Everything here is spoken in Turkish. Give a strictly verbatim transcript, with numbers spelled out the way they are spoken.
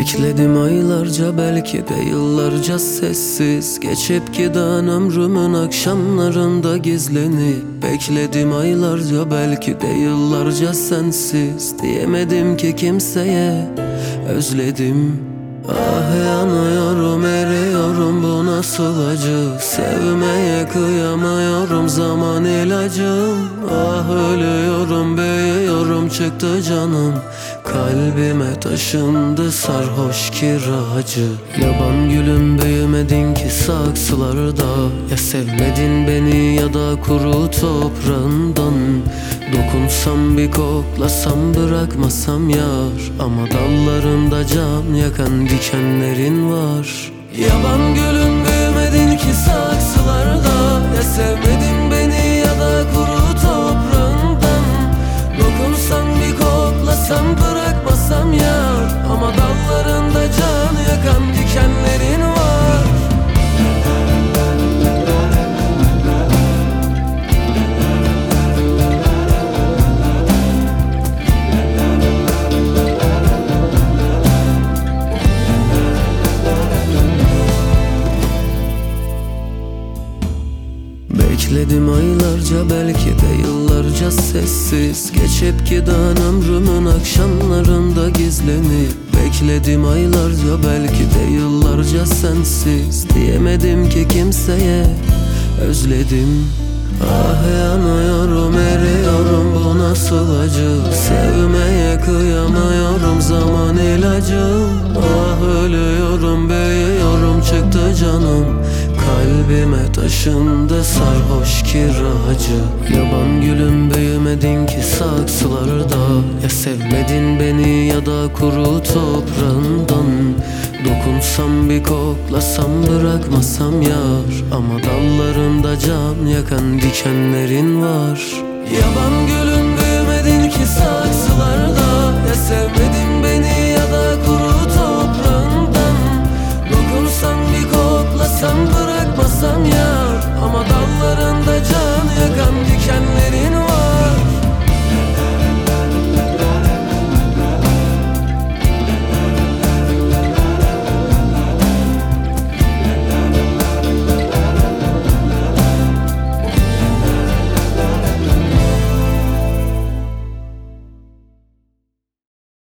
Bekledim aylarca, belki de yıllarca sessiz, geçip giden ömrümün akşamlarında gizlenip. Bekledim aylarca, belki de yıllarca sensiz, diyemedim ki kimseye özledim. Ah yanıyorum, eriyorum, bu nasıl acı? Sevmeye kıyamıyorum, zaman ilacım. Ah ölüyorum, büyüyorum, çıktı canım. Kalbime taşındı sarhoş kiracı. Yaban gülüm, büyümedin ki saksılarda. Ya sevmedin beni ya da kuru toprağından. Dokunsam bir koklasam, bırakmasam yar, ama dallarında can yakan dikenlerin var. Yaban gülüm, büyümedin ki saksılarda. Ya sevmedin beni ya da kuru toprağından. Dokunsam bir koklasam, bırakmasam yar, ama dallarında can yakan dikenlerin var. Bekledim aylarca, belki de yıllarca sessiz, geçip giden ömrümün akşamlarında gizlenip. Bekledim aylarca, belki de yıllarca sensiz, diyemedim ki kimseye özledim. Ah yanıyorum, eriyorum, bu nasıl acı? Sevmeye kıyamıyorum, zaman ilacım. Ah ölüyorum, büyüyorum, çıktı canım. Kalbime taşındı sarhoş kiracı. Yaban gülüm, büyümedin ki saksılarda. Ya sevmedin beni ya da kuru toprağından. Dokunsam bir koklasam, bırakmasam yar, ama dallarında can yakan dikenlerin var. Yaban gülüm, büyümedin ki saksılarda. Ya sevmedin beni ya da kuru toprağından. Dokunsam bir koklasam, bırakmasam yar,